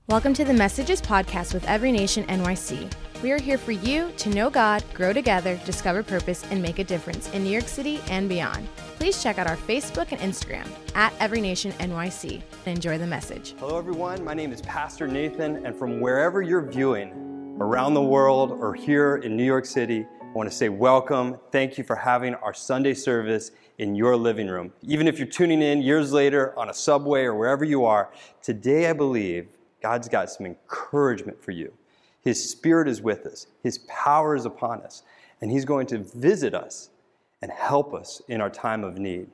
Welcome to the Messages podcast with Every Nation NYC. We are here for you to know God, grow together, discover purpose, and make a difference in New York City and beyond. Please check out our Facebook and Instagram at Every Nation NYC and enjoy the message. Hello everyone, my name is Pastor Nathan, and from wherever you're viewing, around the world or here in New York City, I want to say welcome. Thank you for having our Sunday service in your living room. Even if you're tuning in years later on a subway or wherever you are, today I believe God's got some encouragement for you. His Spirit is with us. His power is upon us. And He's going to visit us and help us in our time of need.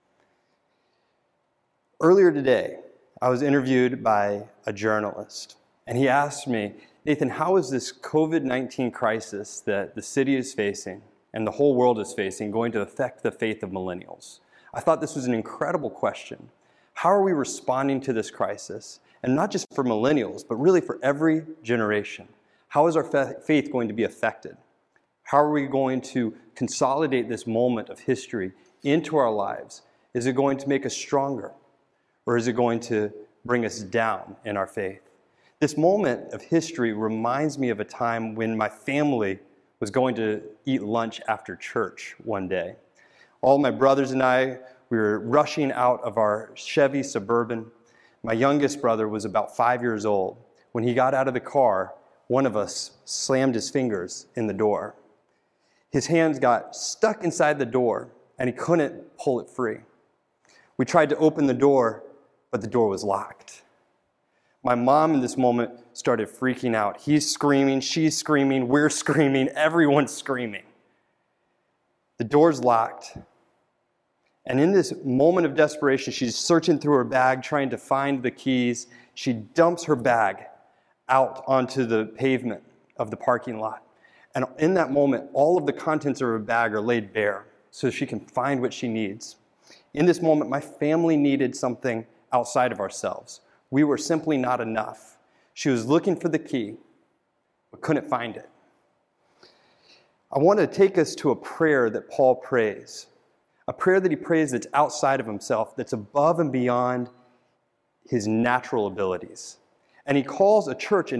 Earlier today, I was interviewed by a journalist. And he asked me, Nathan, how is this COVID-19 crisis that the city is facing and the whole world is facing going to affect the faith of millennials? I thought this was an incredible question. How are we responding to this crisis? And not just for millennials, but really for every generation. How is our faith going to be affected? How are we going to consolidate this moment of history into our lives? Is it going to make us stronger? Or is it going to bring us down in our faith? This moment of history reminds me of a time when my family was going to eat lunch after church one day. All my brothers and I, we were rushing out of our Chevy Suburban. My youngest brother was about 5 years old. When he got out of the car, one of us slammed his fingers in the door. His hands got stuck inside the door, and he couldn't pull it free. We tried to open the door, but the door was locked. My mom in this moment started freaking out. He's screaming, she's screaming, we're screaming, everyone's screaming. The door's locked. And in this moment of desperation, she's searching through her bag, trying to find the keys. She dumps her bag out onto the pavement of the parking lot. And in that moment, all of the contents of her bag are laid bare so she can find what she needs. In this moment, my family needed something outside of ourselves. We were simply not enough. She was looking for the key, but couldn't find it. I want to take us to a prayer that Paul prays. A prayer that he prays that's outside of himself, that's above and beyond his natural abilities. And he calls a church in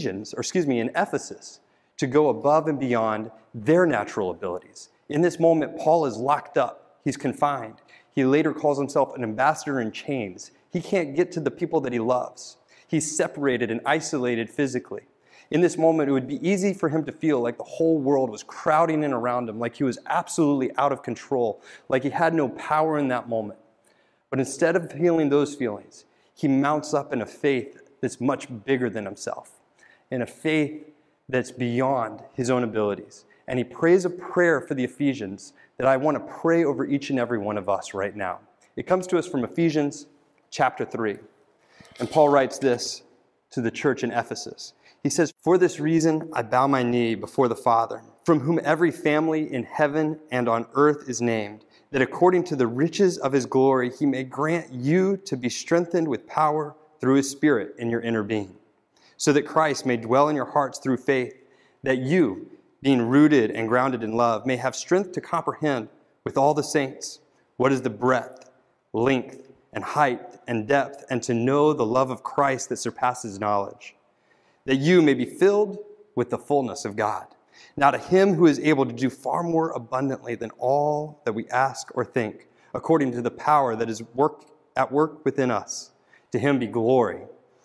Ephesus to go above and beyond their natural abilities. In this moment, Paul is locked up. He's confined. He later calls himself an ambassador in chains. He can't get to the people that he loves. He's separated and isolated physically. In this moment, it would be easy for him to feel like the whole world was crowding in around him, like he was absolutely out of control, like he had no power in that moment. But instead of feeling those feelings, he mounts up in a faith that's much bigger than himself, in a faith that's beyond his own abilities. And he prays a prayer for the Ephesians that I want to pray over each and every one of us right now. It comes to us from Ephesians chapter 3. And Paul writes this to the church in Ephesus. He says, "For this reason I bow my knee before the Father, from whom every family in heaven and on earth is named, that according to the riches of his glory he may grant you to be strengthened with power through his Spirit in your inner being, so that Christ may dwell in your hearts through faith, that you, being rooted and grounded in love, may have strength to comprehend with all the saints what is the breadth, length, and height and depth, and to know the love of Christ that surpasses knowledge, that you may be filled with the fullness of God. Now to him who is able to do far more abundantly than all that we ask or think, according to the power that is at work within us, to him be glory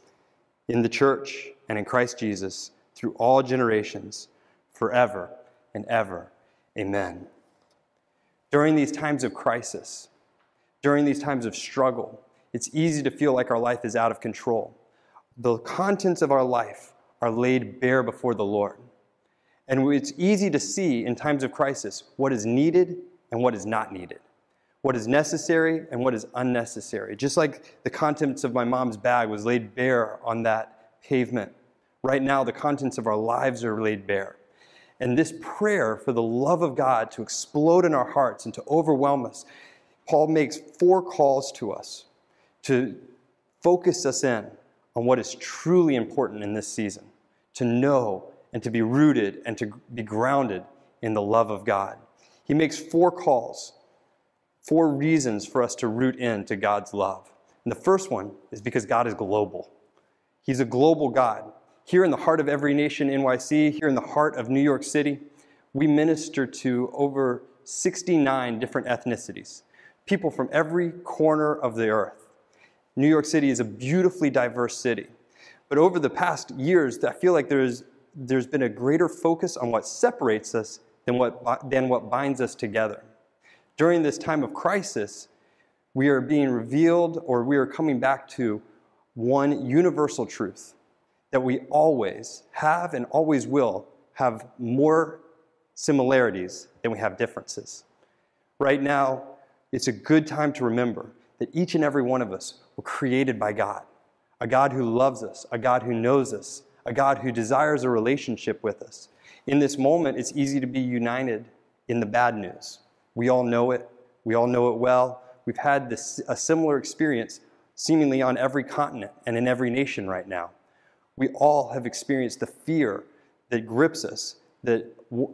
in the church and in Christ Jesus through all generations, forever and ever. Amen." During these times of crisis, during these times of struggle, it's easy to feel like our life is out of control. The contents of our life are laid bare before the Lord. And it's easy to see in times of crisis what is needed and what is not needed, what is necessary and what is unnecessary. Just like the contents of my mom's bag was laid bare on that pavement, right now the contents of our lives are laid bare. And this prayer for the love of God to explode in our hearts and to overwhelm us, Paul makes 4 calls to us to focus us in on what is truly important in this season, to know and to be rooted and to be grounded in the love of God. He makes 4 calls, 4 reasons for us to root into God's love. And the first one is because God is global. He's a global God. Here in the heart of Every Nation NYC, here in the heart of New York City, we minister to over 69 different ethnicities, people from every corner of the earth. New York City is a beautifully diverse city. But over the past years, I feel like there's been a greater focus on what separates us than what binds us together. During this time of crisis, we are being revealed, or we are coming back to one universal truth, that we always have and always will have more similarities than we have differences. Right now, it's a good time to remember that each and every one of us were created by God, a God who loves us, a God who knows us, a God who desires a relationship with us. In this moment, it's easy to be united in the bad news. We all know it. We all know it well. We've had a similar experience seemingly on every continent and in every nation right now. We all have experienced the fear that grips us, that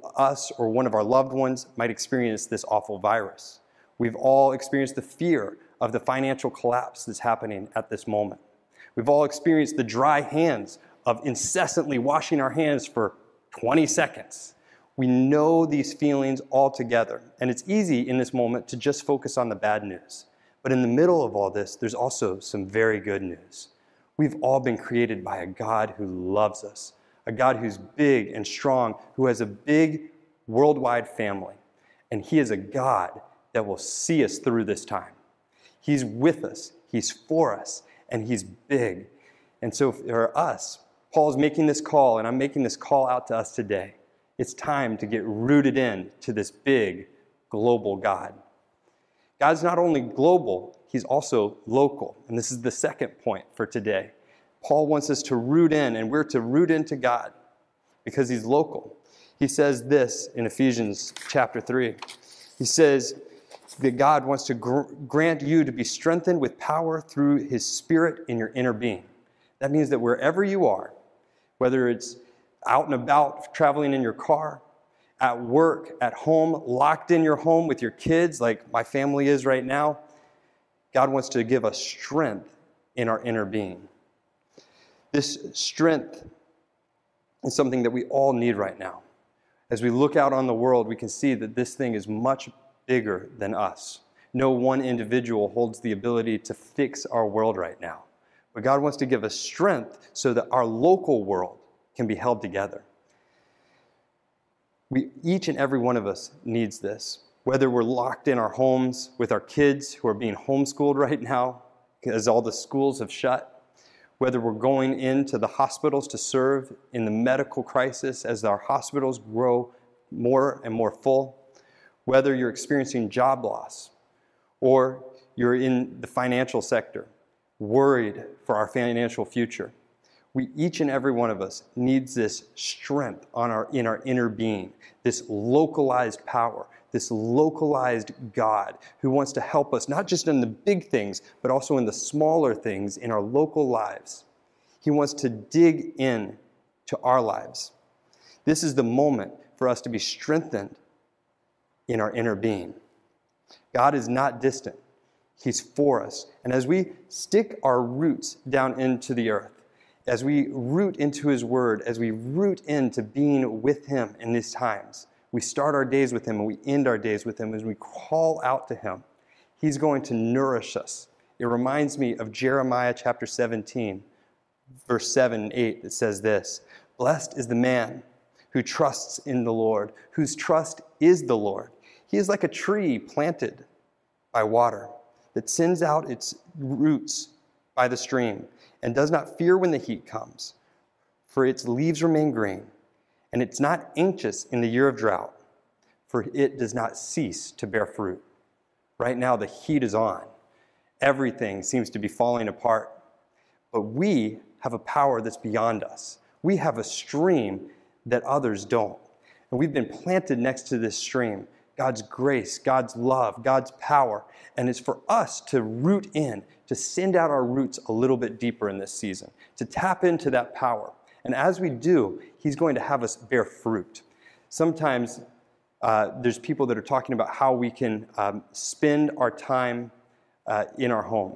us or one of our loved ones might experience this awful virus. We've all experienced the fear of the financial collapse that's happening at this moment. We've all experienced the dry hands of incessantly washing our hands for 20 seconds. We know these feelings all together, and it's easy in this moment to just focus on the bad news. But in the middle of all this, there's also some very good news. We've all been created by a God who loves us, a God who's big and strong, who has a big worldwide family. And he is a God that will see us through this time. He's with us, he's for us, and he's big. And so for us, Paul's making this call, and I'm making this call out to us today. It's time to get rooted in to this big global God. God's not only global, he's also local. And this is the second point for today. Paul wants us to root in, and we're to root into God because he's local. He says this in Ephesians chapter 3. He says that God wants to grant you to be strengthened with power through his Spirit in your inner being. That means that wherever you are, whether it's out and about, traveling in your car, at work, at home, locked in your home with your kids like my family is right now, God wants to give us strength in our inner being. This strength is something that we all need right now. As we look out on the world, we can see that this thing is much bigger than us. No one individual holds the ability to fix our world right now. But God wants to give us strength so that our local world can be held together. Each and every one of us needs this. Whether we're locked in our homes with our kids who are being homeschooled right now as all the schools have shut, whether we're going into the hospitals to serve in the medical crisis as our hospitals grow more and more full, whether you're experiencing job loss or you're in the financial sector, worried for our financial future. Each and every one of us needs this strength in our inner being, this localized power, this localized God who wants to help us, not just in the big things, but also in the smaller things in our local lives. He wants to dig in to our lives. This is the moment for us to be strengthened in our inner being. God is not distant. He's for us. And as we stick our roots down into the earth, as we root into his word, as we root into being with him in these times, we start our days with him and we end our days with him as we call out to him. He's going to nourish us. It reminds me of Jeremiah chapter 17, verse 7 and 8 that says this, "Blessed is the man who trusts in the Lord, whose trust is the Lord. He is like a tree planted by water that sends out its roots by the stream and does not fear when the heat comes, for its leaves remain green, and it's not anxious in the year of drought, for it does not cease to bear fruit." Right now, the heat is on. Everything seems to be falling apart. But we have a power that's beyond us. We have a stream that others don't. And we've been planted next to this stream. God's grace, God's love, God's power. And it's for us to root in, to send out our roots a little bit deeper in this season, to tap into that power. And as we do, he's going to have us bear fruit. Sometimes there's people that are talking about how we can spend our time in our homes.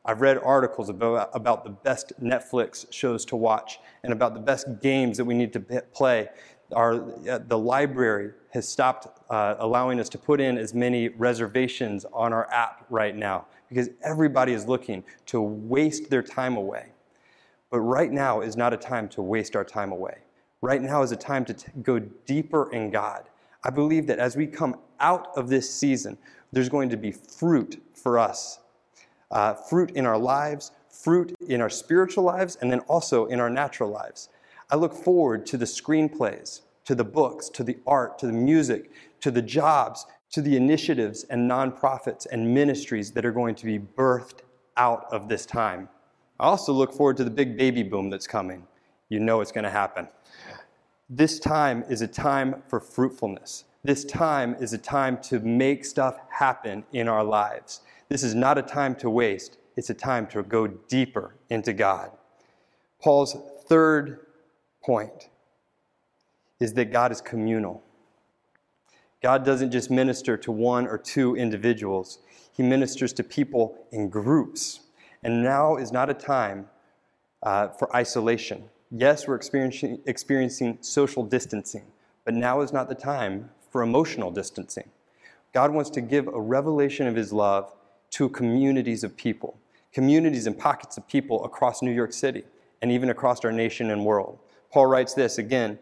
I've read articles about the best Netflix shows to watch and about the best games that we need to play. The library has stopped allowing us to put in as many reservations on our app right now because everybody is looking to waste their time away. But right now is not a time to waste our time away. Right now is a time to go deeper in God. I believe that as we come out of this season, there's going to be fruit for us. Fruit in our lives, fruit in our spiritual lives, and then also in our natural lives. I look forward to the screenplays, to the books, to the art, to the music, to the jobs, to the initiatives and nonprofits and ministries that are going to be birthed out of this time. I also look forward to the big baby boom that's coming. You know it's going to happen. This time is a time for fruitfulness. This time is a time to make stuff happen in our lives. This is not a time to waste. It's a time to go deeper into God. Paul's third point is that God is communal. God doesn't just minister to one or two individuals. He ministers to people in groups. And now is not a time for isolation. Yes, we're experiencing social distancing, but now is not the time for emotional distancing. God wants to give a revelation of his love to communities of people, communities and pockets of people across New York City and even across our nation and world. Paul writes this again.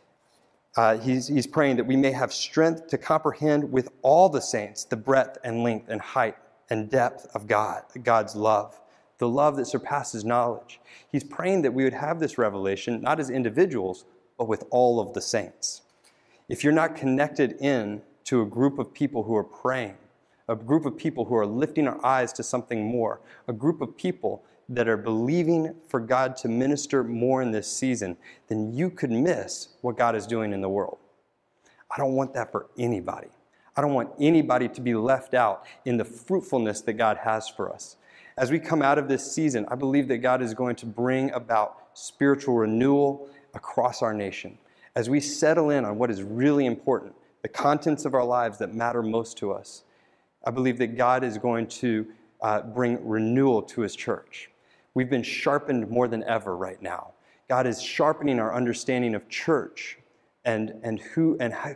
He's praying that we may have strength to comprehend with all the saints the breadth and length and height and depth of God's love, the love that surpasses knowledge. He's praying that we would have this revelation, not as individuals, but with all of the saints. If you're not connected in to a group of people who are praying, a group of people who are lifting our eyes to something more, a group of people that are believing for God to minister more in this season, then you could miss what God is doing in the world. I don't want that for anybody. I don't want anybody to be left out in the fruitfulness that God has for us. As we come out of this season, I believe that God is going to bring about spiritual renewal across our nation. As we settle in on what is really important, the contents of our lives that matter most to us, I believe that God is going to bring renewal to his church. We've been sharpened more than ever right now. God is sharpening our understanding of church and who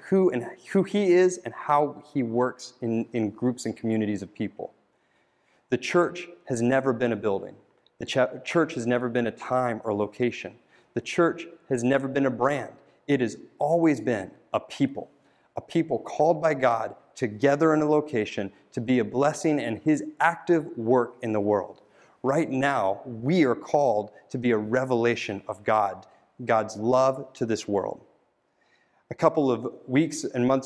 he is and how he works in groups and communities of people. The church has never been a building. The church has never been a time or location. The church has never been a brand. It has always been a people called by God together in a location to be a blessing in his active work in the world. Right now, we are called to be a revelation of God's love to this world. A couple of months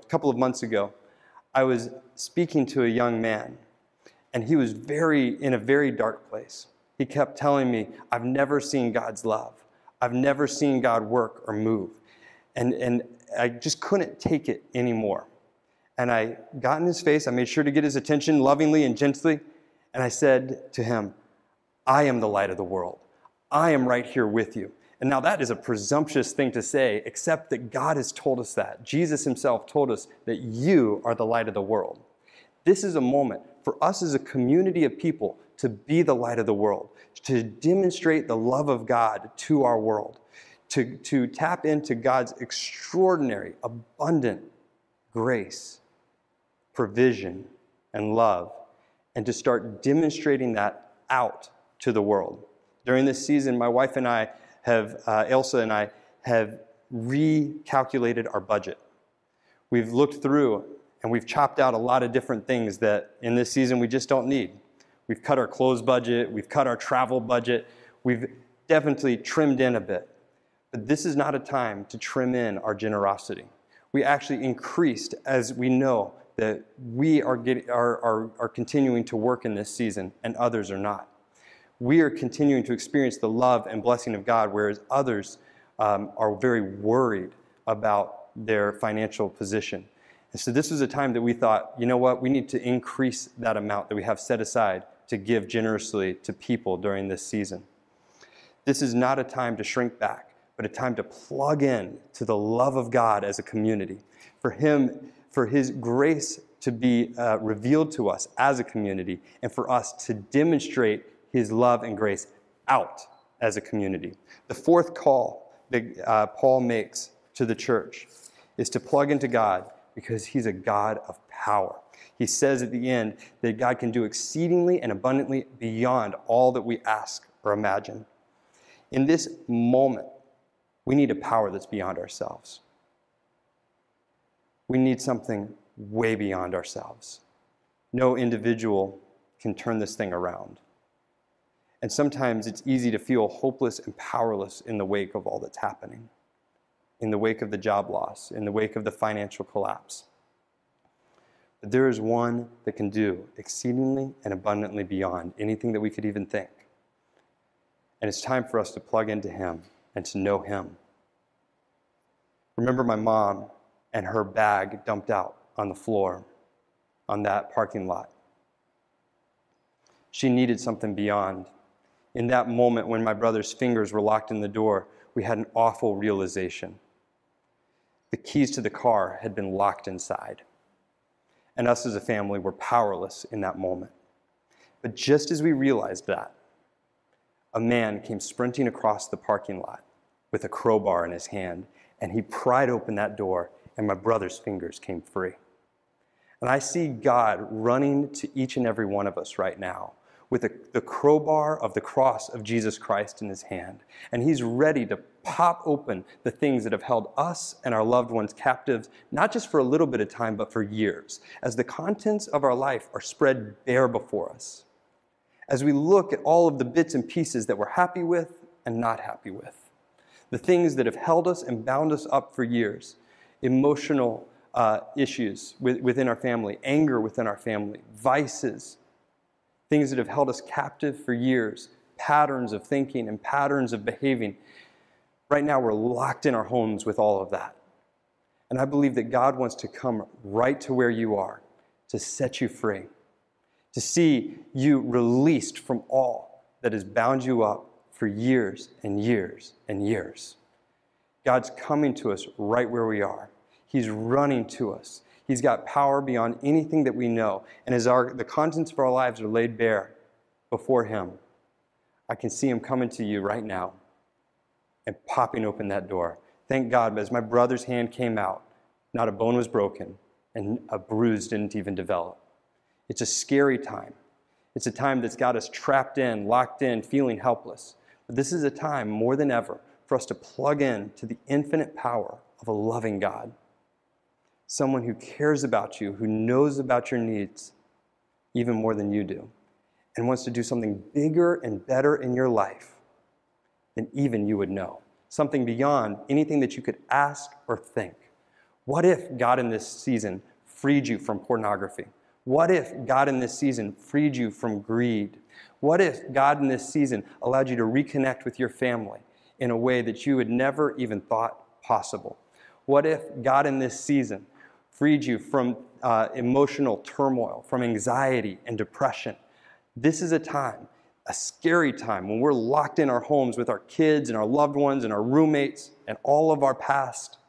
ago, I was speaking to a young man, and he was in a very dark place. He kept telling me, I've never seen God's love. I've never seen God work or move. And I just couldn't take it anymore. And I got in his face. I made sure to get his attention lovingly and gently. And I said to him, I am the light of the world. I am right here with you. And now that is a presumptuous thing to say, except that God has told us that. Jesus himself told us that you are the light of the world. This is a moment for us as a community of people to be the light of the world, to demonstrate the love of God to our world, to tap into God's extraordinary, abundant grace, provision, and love, and to start demonstrating that out to the world. During this season, my wife and I Elsa and I have recalculated our budget. We've looked through and we've chopped out a lot of different things that in this season we just don't need. We've cut our clothes budget, we've cut our travel budget, we've definitely trimmed in a bit. But this is not a time to trim in our generosity. We actually increased as we know that we are continuing to work in this season and others are not. We are continuing to experience the love and blessing of God, whereas others are very worried about their financial position. And so this was a time that we thought, you know what, we need to increase that amount that we have set aside to give generously to people during this season. This is not a time to shrink back, but a time to plug in to the love of God as a community. For his grace to be revealed to us as a community and for us to demonstrate his love and grace out as a community. The fourth call that Paul makes to the church is to plug into God because he's a God of power. He says at the end that God can do exceedingly and abundantly beyond all that we ask or imagine. In this moment, we need a power that's beyond ourselves. We need something way beyond ourselves. No individual can turn this thing around. And sometimes it's easy to feel hopeless and powerless in the wake of all that's happening, in the wake of the job loss, in the wake of the financial collapse. But there is one that can do exceedingly and abundantly beyond anything that we could even think. And it's time for us to plug into him and to know him. Remember my mom and her bag dumped out on the floor on that parking lot. She needed something beyond. In that moment when my brother's fingers were locked in the door, we had an awful realization. The keys to the car had been locked inside. And us as a family were powerless in that moment. But just as we realized that, a man came sprinting across the parking lot with a crowbar in his hand, and he pried open that door, and my brother's fingers came free. And I see God running to each and every one of us right now with the crowbar of the cross of Jesus Christ in his hand. And he's ready to pop open the things that have held us and our loved ones captive, not just for a little bit of time, but for years, as the contents of our life are spread bare before us. As we look at all of the bits and pieces that we're happy with and not happy with, the things that have held us and bound us up for years, emotional issues within our family, anger within our family, vices, things that have held us captive for years, patterns of thinking and patterns of behaving. Right now, we're locked in our homes with all of that. And I believe that God wants to come right to where you are to set you free, to see you released from all that has bound you up for years and years and years. God's coming to us right where we are. He's running to us. He's got power beyond anything that we know. And as the contents of our lives are laid bare before him, I can see him coming to you right now and popping open that door. Thank God, as my brother's hand came out, not a bone was broken and a bruise didn't even develop. It's a scary time. It's a time that's got us trapped in, locked in, feeling helpless. But this is a time more than ever for us to plug in to the infinite power of a loving God. Someone who cares about you, who knows about your needs even more than you do, and wants to do something bigger and better in your life than even you would know. Something beyond anything that you could ask or think. What if God in this season freed you from pornography? What if God in this season freed you from greed? What if God in this season allowed you to reconnect with your family in a way that you had never even thought possible? What if God in this season freed you from emotional turmoil, from anxiety and depression? This is a time, a scary time, when we're locked in our homes with our kids and our loved ones and our roommates and all of our past.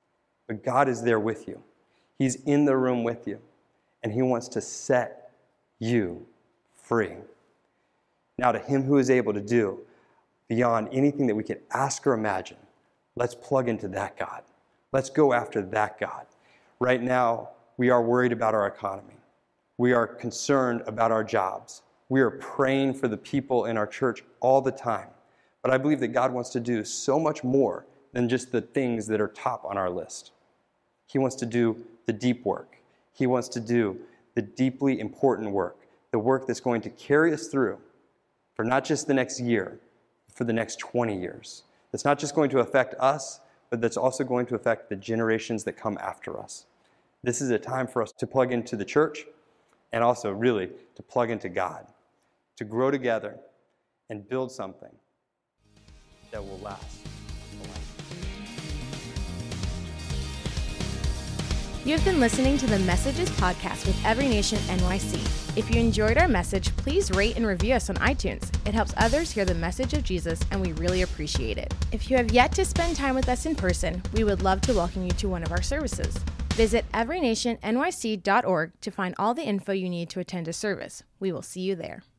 But God is there with you. He's in the room with you, and he wants to set you free. Now, to him who is able to do beyond anything that we could ask or imagine, let's plug into that God. Let's go after that God. Right now, we are worried about our economy. We are concerned about our jobs. We are praying for the people in our church all the time. But I believe that God wants to do so much more than just the things that are top on our list. He wants to do the deep work. He wants to do the deeply important work, the work that's going to carry us through for not just the next year, but for the next 20 years. That's not just going to affect us, but that's also going to affect the generations that come after us. This is a time for us to plug into the church and also really to plug into God, to grow together and build something that will last. You have been listening to the Messages podcast with Every Nation NYC. If you enjoyed our message, please rate and review us on iTunes. It helps others hear the message of Jesus, and we really appreciate it. If you have yet to spend time with us in person, we would love to welcome you to one of our services. Visit everynationyc.org to find all the info you need to attend a service. We will see you there.